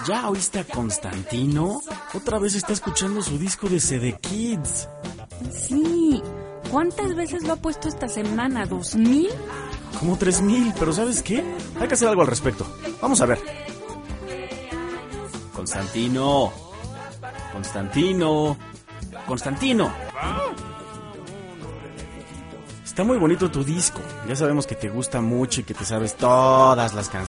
¿Ya oíste a Constantino? Otra vez está escuchando su disco de CD Kids. Sí. ¿Cuántas veces lo ha puesto esta semana? ¿2,000? Como 3,000, pero ¿sabes qué? Hay que hacer algo al respecto. Vamos a ver. Constantino. Está muy bonito tu disco. Ya sabemos que te gusta mucho y que te sabes todas las canciones.